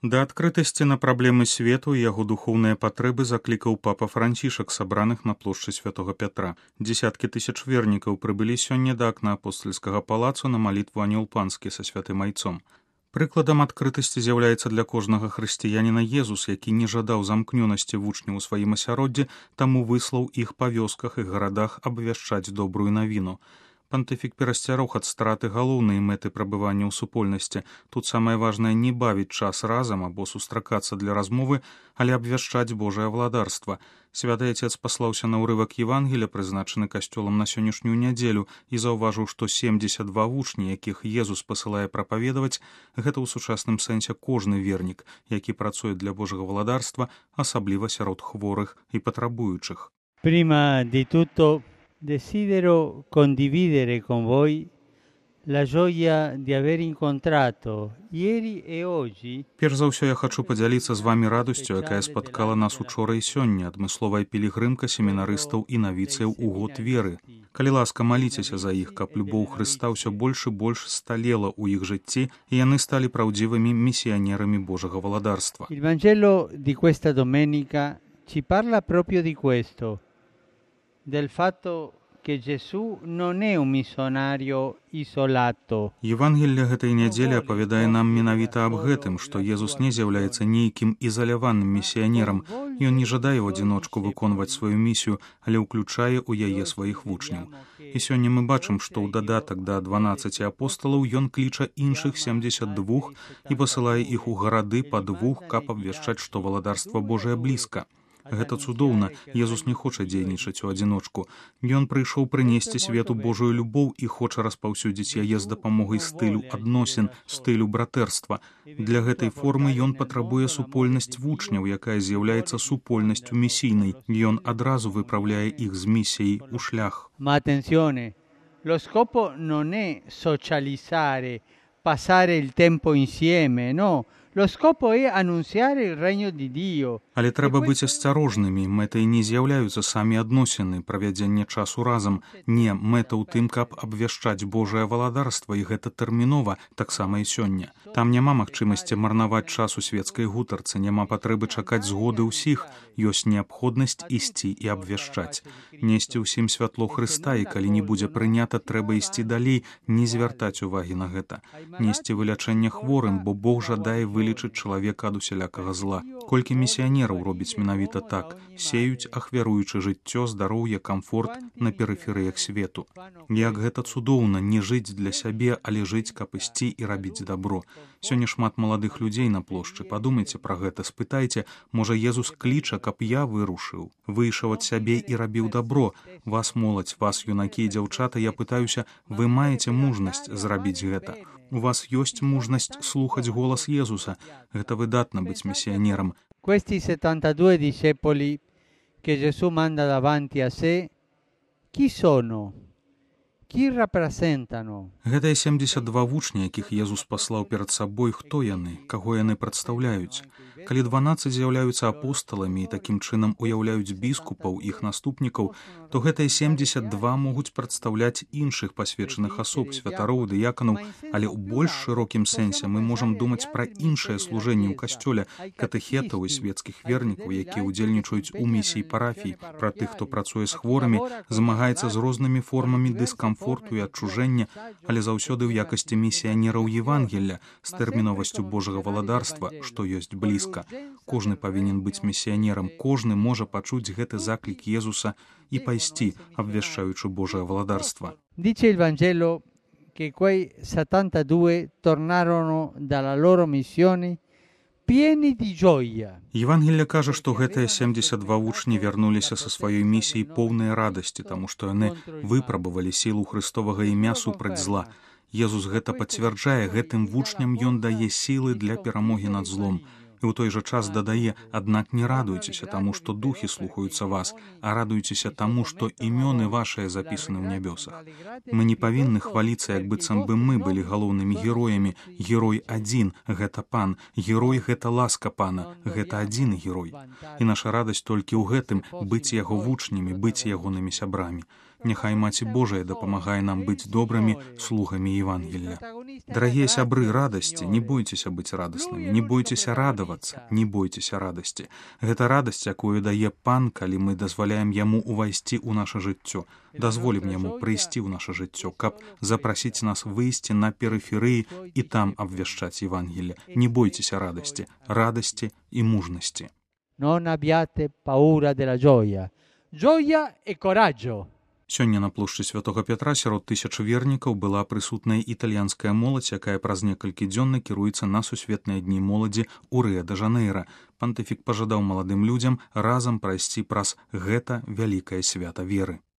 Да адкрытасці на праблемы свету і яго духоўныя патрэбы заклікаў папа Францішак, сабраных на плошчы Святога Пятра. Дзесяткі тысяч вернікаў прыбылі сёння да акна апостальскага палацу на малітву Анёл Панскі са святым айцом. Прыкладам адкрытасці з'яўляецца для кожнага хрысціяніна Езус, які не жадаў замкнёнасці вучняў у сваім асяроддзі, таму выслаў іх па вёсках і гарадах абвяшчаць добрую навіну. Пантыфік перасцярог ад страты галоўнай мэты прабывання ў супольнасці. Тут самае важнае не бавіць час разам або сустракацца для размовы, але абвяшчаць Божае владарства. Святы Отец паслаўся на ўрывак Евангелія, прызначаны касцёлам на сённяшнюю нядзелю, і заўважыў, што 72 вучні, якіх Езус пасылае прапаведаваць, гэта ў сучасным сэнсе кожны вернік, які працуе для Божага владарства, асабліва сярод хворых і патрабуючых. Prima di tutto desidero condividere con voi la gioia di aver incontrato ieri e oggi. Перш за ўсё я хачу падзяліцца з вамі радасцю, якая спаткала нас учора і сёння, адмысловая пілігрымка семінарыстаў і навіцыяў у год веры. Калі ласка, маліцеся за іх, каб любоў Хрыста ўсё больш і больш сталела ў іх жыцці, і яны сталі праўдзівымі місіянерамі Божага владарства. Il Vangelo di questa domenica ci parla proprio di questo, del fatto che Gesù non è un missionario isolato. Евангелле гэтай нядзелі апавядае нам менавіта аб гэтым, што Езус не з'яўляецца нейкім ізаляваным місіянерам. Ён не жадае ў адзіночку выконваць сваю місію, але ўключае ў яе сваіх вучняў. І сёння мы бачым, што ў дадатак да 12 апосталаў ён кліча іншых 72 і пасылае іх у гарады па двух, каб абвяшчаць, што валадарства Божае блізка. Гэта цудоўна. Езус не хоча дзейнічаць у адзіночку. Ён прыйшоў прынесці свету Божую любоў і хоча распаўсюдзіць яе з дапамогай стылю адносін, стылю братэрства. Для гэтай формы ён патрабуе супольнасць вучняў, якая з'яўляецца супольнасцю місійнай. Ён адразу выпраўляе іх з місіяй у шлях. Ma attenzione, lo scopo non è socializzare, passare il tempo insieme, no. Lo scopo è annunziare il regno di Dio. Але трэба быць асцярожнымі. Мэтай не з'яўляюцца самі адносіны, правядзенне часу разам. Не, мэта ў тым, каб абвяшчаць Божае валадарства, і гэта тэрмінова, таксама і сёння. Там няма магчымасці марнаваць час у светскай гутарцы, няма патрэбы чакаць згоды ўсіх. Ёсць неабходнасць ісці і абвяшчаць. Несці ўсім святло Хрыста, і калі не будзе прынята, трэба ісці далей, не звяртаць увагі на гэта. Несці вылячэнне хворым, бо Бог жадае вылечыць чалавека ад усялякага зла. Колькі місіянераў робіць менавіта так, сеюць, ахвяруючы жыццё, здароўе, камфорт на перыферыях свету. Як гэта цудоўна, не жыць для сябе, але жыць, каб ісці і рабіць дабро. Сёння шмат маладых людзей на плошчы. Падумайце пра гэта, спытайце, можа Езус кліча, каб я вырушыў, выйшаў ад сябе і рабіў дабро. Вас моладзь, вас юнакі і дзяўчата, я пытаюся, вы маеце мужнасць зрабіць гэта? У вас ёсць мужнасць слухаць голас Езуса. Гэта выдатна быць місіянерам. Questi 72 discepoli che Gesù manda davanti a sé, chi sono? Chi rappresentano? Гэтыя 72 вучні, якіх Езус паслаў перад сабой, хто яны, каго яны прадстаўляюць? Калі 12 з'яўляюцца апосталамі і такім чынам уяўляюць біскупаў, іх наступнікаў, то гэтыя 72 могуць прадстаўляць іншых пасвечаных асоб, святароў, дыяканаў, але ў больш шырокім сэнсе мы можам думаць пра іншае служэнне ў касцёле, катэхетаў і свецкіх вернікаў, якія ўдзельнічаюць у місіі парафій, пра тых, хто працуе з хворымі, змагаецца з рознымі формамі дыскамфорту і адчужэння, але заўсёды ў якасці місіянераў Евангелля, з тэрміновасцю Божага валадарства, што ёсць блізка. Кожны павінен быць місіянерам, кожны можа пачуць гэты заклік Езуса і пайсці, абвяшчаючы Божае валадарства. Dice il Vangelo che quei 72 tornarono dalla loro missione pieni di gioia. Евангелле кажа, што гэтыя 72 вучні вярнуліся са сваёй місіяй поўнай радасці, таму што яны выпрабавалі сілу Хрыстовага імя супраць зла. Езус гэта пацвярджае, гэтым вучням ён дае сілы для перамогі над злом. І ў той жа час дадае, аднак не радуйцеся таму, што духі слухаюцца вас, а радуйцеся таму, што імёны вашыя запісаны ў нябёсах. Мы не павінны хваліцца, як быццам бы мы былі галоўнымі героямі. Герой адзін – гэта пан, герой – гэта ласка пана, гэта адзіны герой. І наша радасць толькі ў гэтым – быць яго вучнямі, быць ягонымі сябрамі. Няхай Маці Божая дапамагае нам быць добрымі слугамі Евангелля. Дарагія сябры радасці, не бойцеся быць радаснымі, не бойцеся радавацца, не бойцеся радасці. Гэта радасць, якую дае Пан, калі мы дазваляем Яму ўвайсці ў наша жыццё. Дазволім Яму прыйсці ў наша жыццё, каб запрасіць нас выйсці на перыферыі і там абвяшчаць Евангелле. Не бойцеся радасці, радасці і мужнасці. Non abbiate paura della gioia. Gioia e coraggio. Сёння на плошчы Святога Пятра сярод тысячы вернікаў была прысутная італьянская моладзь, якая праз некалькі дзён накіруецца на сусветныя дні моладзі ў Рыа-дэ-Жанэйра. Пантыфік пажадаў маладым людзям разам прайсці праз гэта вялікае свята веры.